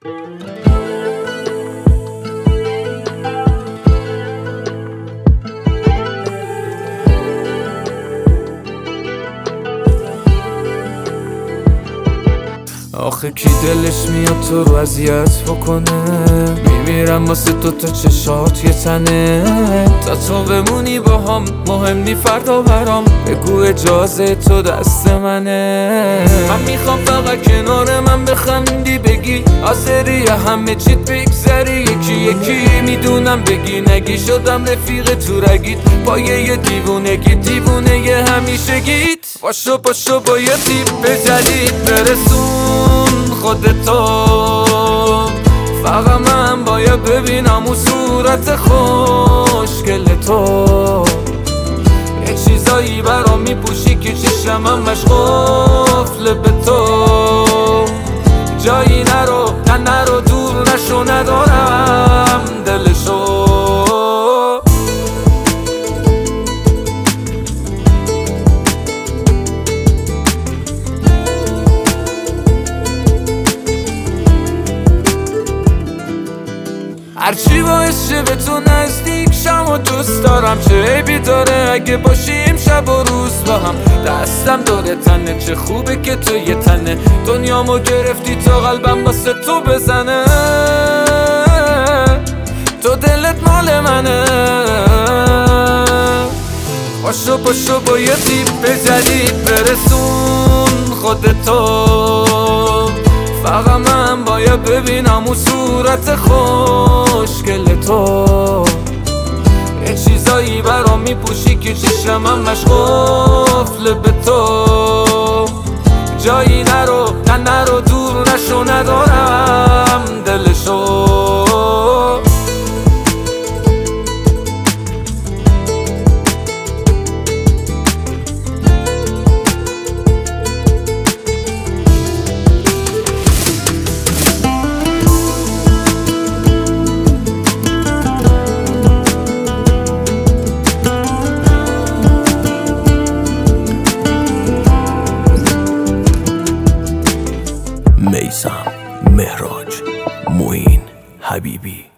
آخه کی دلش میاد تو رو اذیت بکنه؟ میمیرم واسه تو تا چشات یه تنه. تا تو بمونی با هم مهم نی فردا برام. بگو اجازه تو دست منه. من میخوام فقط کنار من بخندی، بگی آزری همه چیت بگذری یکی یکی. میدونم بگی نگی شدم رفیق تو رگید، پایه دیوونگی دیوونه یه همیشه گید. پاشو با یه تیپ جدید برسون خودتو. فقط من باید ببینم اون صورت خوشگل تو. یه چیزایی برام میپوشی که چشم همش قفل به تو. جایی نرو دور نشو، ندارم دلشو. هرچی باعث شه به تو نزدیک شم و دوست دارم. چه عیبی داره اگه باشیم شب و روز با هم. دستم داره تنه، چه خوبه که تو یه تنه. دنیامو گرفتی تا قلبم واسه تو بزنه. تو دلت مال منه. پاشو با یه تیپ جدید برسون خودتو. فقط من باید ببینم اون صورت خوشگل تو. یه چیزایی برام میپوشی که چشم همش قفل به تو. جایی نرو دور نشو، ندارم دلشو. میثم، مهراج، معین، حبیبی.